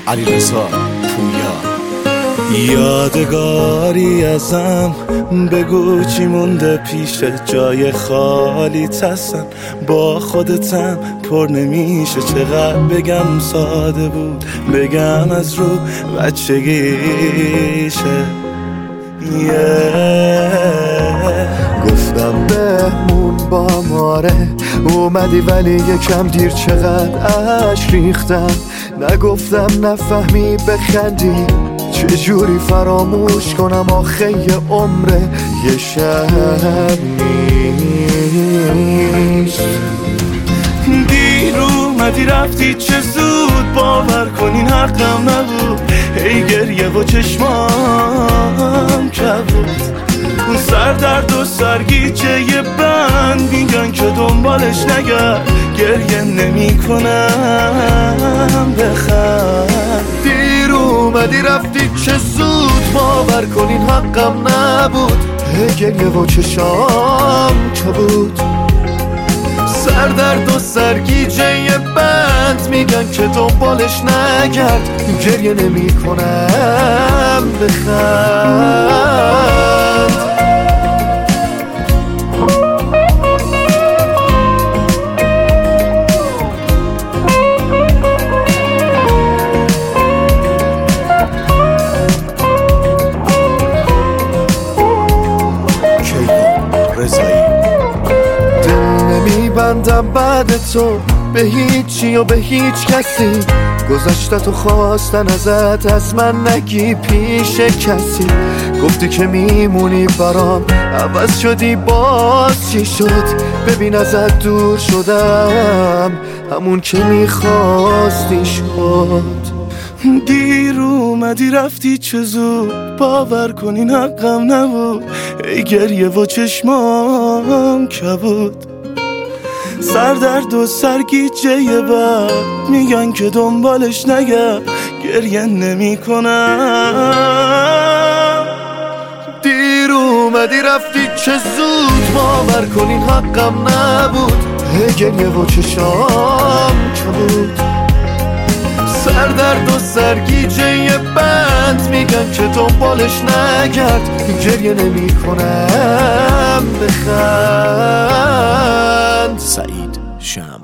علیرضا پویا. یادگاری ازم بگو چی مونده پیش جای خالی تسن با خودتم پر نمیشه چقدر بگم ساده بود بگم از رو بچگیشه. گفتم بهمون با ماره اومدی ولی یکم دیر چقدر عشق ریختم نگفتم نفهمی بخندی چجوری فراموش کنم آخه یه عمره یه شب نیست. دیر اومدی رفتی چه زود باور کنین حقم نبود هی گریه و چشمام کبود اون سردرد و سرگیجه یه بند میگن که دنبالش نگرد گریه نمی کنم بخند. دیر اومدی رفتی چه زود باور کنین حقم نبود هی گریه و چشام کبود سردرد و سرگیجه یه بند میگن که دنبالش نگرد گریه نمی کنم بخند. دل نمیبندم بعد تو به هیچی و به هیچ کسی گذشتتو خواستن ازت از من نگی پیش کسی گفتی که میمونی برام عوض شدی باز چی شد ببین ازت دور شدم همون که میخواستی شد. دیر اومدی رفتی چه زود باور کنین حقم نبود ای گریه و چشمام کبود سردرد و سرگیجه یه بر میگن که دنبالش نگرد گریه نمی کنم. دیر اومدی رفتی چه زود باور کنین حقم نبود هی گریه و چشام کبود سردرد و سرگیجه یه بند میگن که دنبالش نگرد گریه نمی کنم بخند. سعید شام.